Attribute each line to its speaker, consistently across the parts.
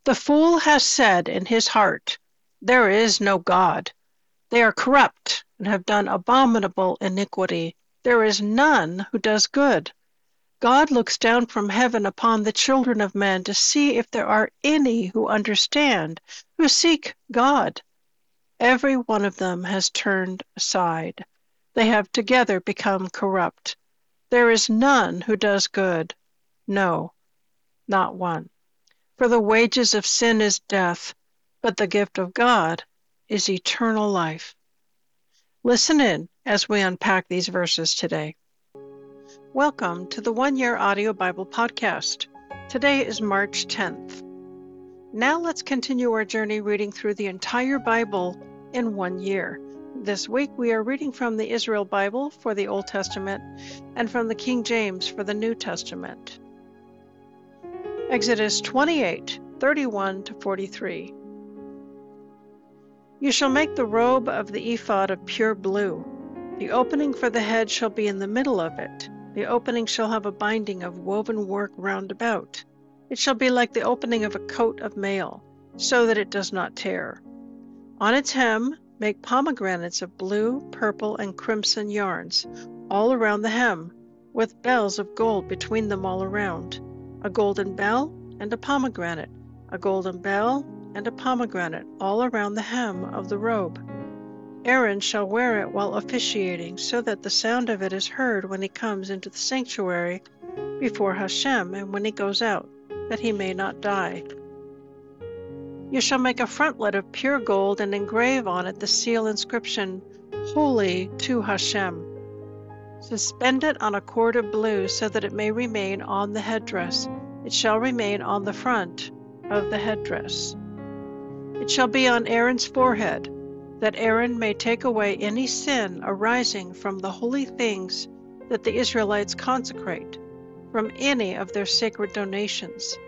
Speaker 1: The fool has said in his heart, There is no God. They are corrupt and have done abominable iniquity. There is none who does good. God looks down from heaven upon the children of men to see if there are any who understand, who seek God. Every one of them has turned aside. They have together become corrupt. There is none who does good. No, not one. For the wages of sin is death, but the gift of God is eternal life. Listen in as we unpack these verses today. Welcome to the One Year Audio Bible Podcast. Today is March 10th. Now let's continue our journey reading through the entire Bible in 1 year. This week we are reading from the Israel Bible for the Old Testament and from the King James for the New Testament. Exodus 28, 31-43. You shall make the robe of the ephod of pure blue. The opening for the head shall be in the middle of it. The opening shall have a binding of woven work round about. It shall be like the opening of a coat of mail, so that it does not tear. On its hem make pomegranates of blue, purple, and crimson yarns, all around the hem, with bells of gold between them all around. A golden bell and a pomegranate, a golden bell and a pomegranate, all around the hem of the robe. Aaron shall wear it while officiating, so that the sound of it is heard when he comes into the sanctuary before Hashem and when he goes out, that he may not die. You shall make a frontlet of pure gold and engrave on it the seal inscription, Holy to Hashem. Suspend it on a cord of blue so that it may remain on the headdress. It shall remain on the front of the headdress. It shall be on Aaron's forehead, that Aaron may take away any sin arising from the holy things that the Israelites consecrate, from any of their sacred donations.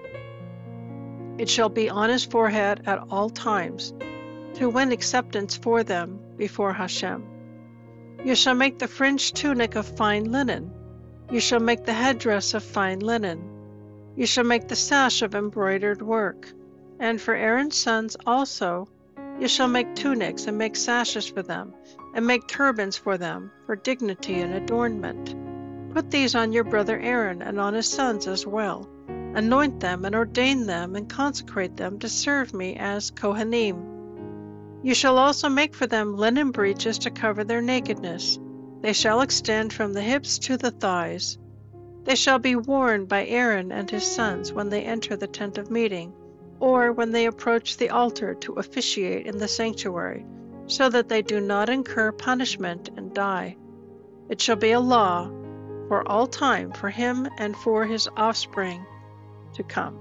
Speaker 1: It shall be on his forehead at all times, to win acceptance for them before Hashem. You shall make the fringed tunic of fine linen. You shall make the headdress of fine linen. You shall make the sash of embroidered work. And for Aaron's sons also, you shall make tunics and make sashes for them, and make turbans for them, for dignity and adornment. Put these on your brother Aaron and on his sons as well. Anoint them and ordain them and consecrate them to serve me as Kohanim. You shall also make for them linen breeches to cover their nakedness. They shall extend from the hips to the thighs. They shall be worn by Aaron and his sons when they enter the tent of meeting, or when they approach the altar to officiate in the sanctuary, so that they do not incur punishment and die. It shall be a law for all time for him and for his offspring to come.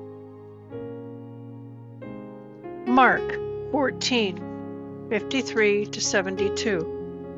Speaker 1: Mark 14, 53-72.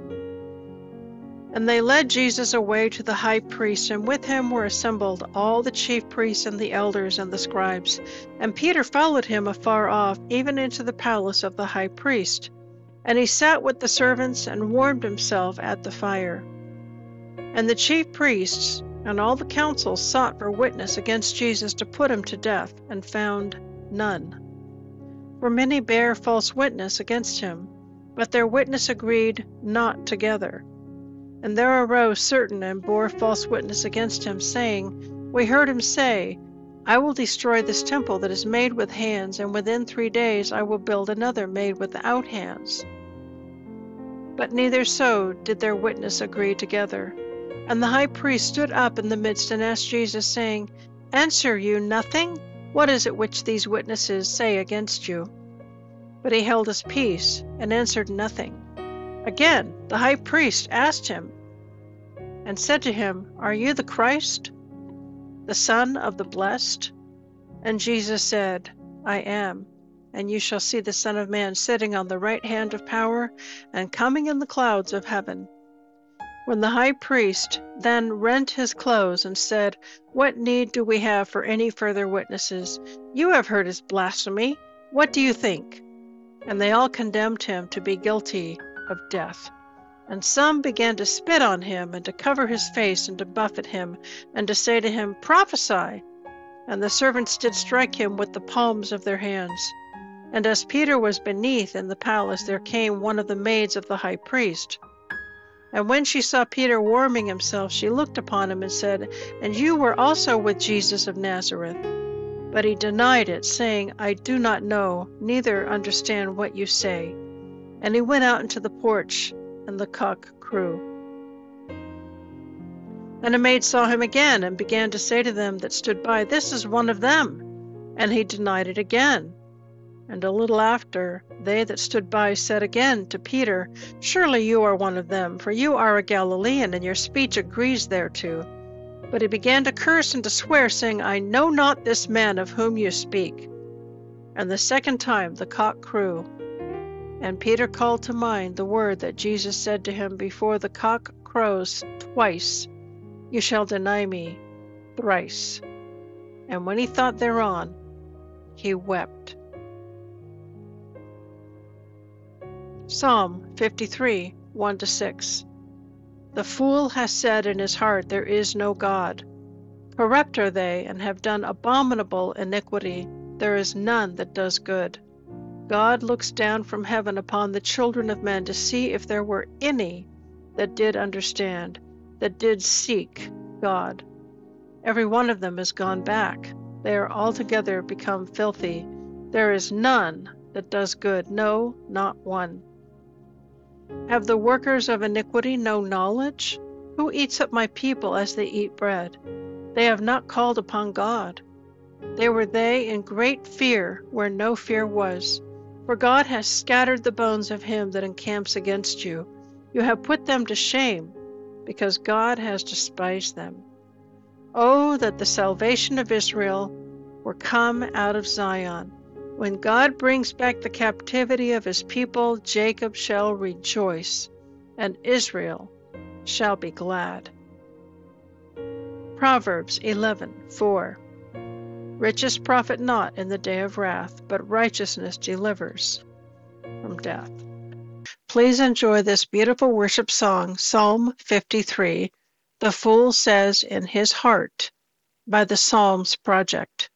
Speaker 1: And they led Jesus away to the high priest, and with him were assembled all the chief priests and the elders and the scribes. And Peter followed him afar off, even into the palace of the high priest. And he sat with the servants and warmed himself at the fire. And the chief priests and all the council sought for witness against Jesus to put him to death, and found none. For many bare false witness against him, but their witness agreed not together. And there arose certain and bore false witness against him, saying, We heard him say, I will destroy this temple that is made with hands, and within 3 days I will build another made without hands. But neither so did their witness agree together. And the high priest stood up in the midst and asked Jesus, saying, Answer you nothing? What is it which these witnesses say against you? But he held his peace and answered nothing. Again the high priest asked him and said to him, Are you the Christ, the Son of the Blessed? And Jesus said, I am, and you shall see the Son of Man sitting on the right hand of power and coming in the clouds of heaven. When the high priest then rent his clothes and said, What need do we have for any further witnesses? You have heard his blasphemy. What do you think? And they all condemned him to be guilty of death. And some began to spit on him, and to cover his face, and to buffet him, and to say to him, Prophesy. And the servants did strike him with the palms of their hands. And as Peter was beneath in the palace, there came one of the maids of the high priest. And when she saw Peter warming himself, she looked upon him and said, And you were also with Jesus of Nazareth. But he denied it, saying, I do not know, neither understand what you say. And he went out into the porch, and the cock crew. And a maid saw him again, and began to say to them that stood by, This is one of them. And he denied it again. And a little after, they that stood by said again to Peter, Surely you are one of them, for you are a Galilean, and your speech agrees thereto. But he began to curse and to swear, saying, I know not this man of whom you speak. And the second time the cock crew. And Peter called to mind the word that Jesus said to him, Before the cock crows twice, you shall deny me thrice. And when he thought thereon, he wept. Psalm 53, 1-6. The fool has said in his heart, There is no God. Corrupt are they, and have done abominable iniquity. There is none that does good. God looks down from heaven upon the children of men to see if there were any that did understand, that did seek God. Every one of them is gone back. They are altogether become filthy. There is none that does good, no, not one. Have the workers of iniquity no knowledge? Who eats up my people as they eat bread? They have not called upon God. They were in great fear where no fear was. For God has scattered the bones of him that encamps against you. You have put them to shame, because God has despised them. Oh, that the salvation of Israel were come out of Zion. When God brings back the captivity of his people, Jacob shall rejoice, and Israel shall be glad. Proverbs 11:4. Riches profit not in the day of wrath, but righteousness delivers from death. Please enjoy this beautiful worship song, Psalm 53, The Fool Says in His Heart, by the Psalms Project.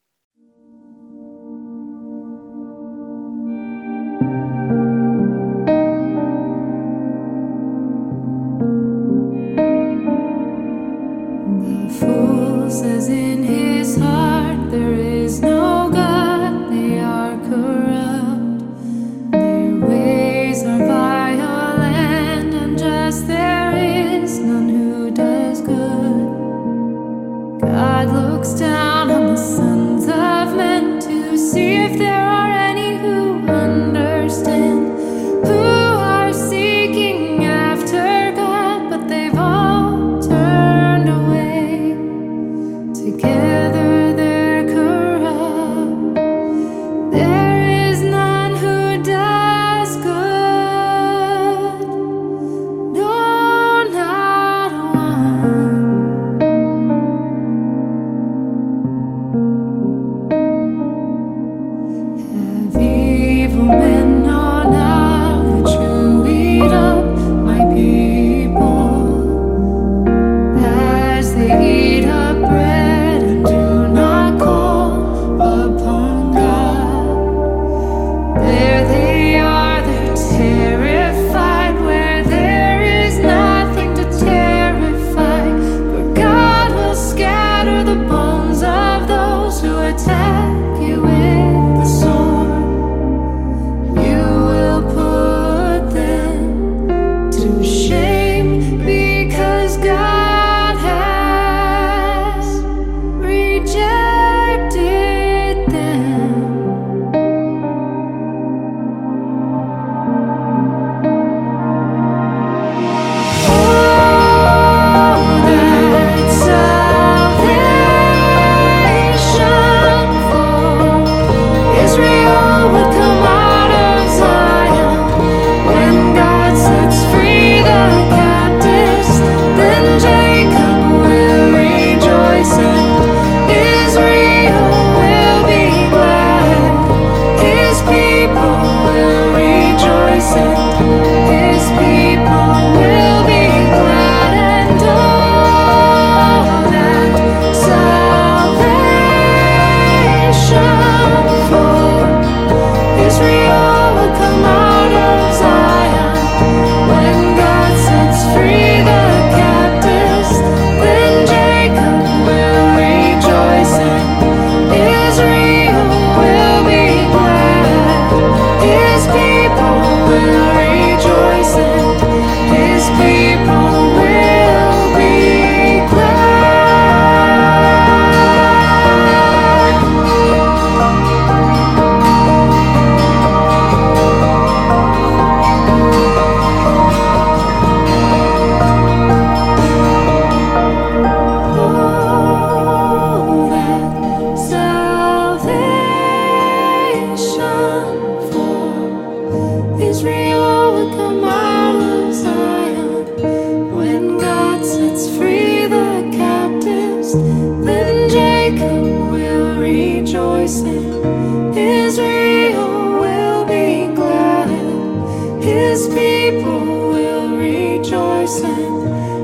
Speaker 2: Says in his heart there is no God, they are corrupt, their ways are violent, and just there is none who does good. God looks down on the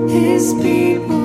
Speaker 2: His people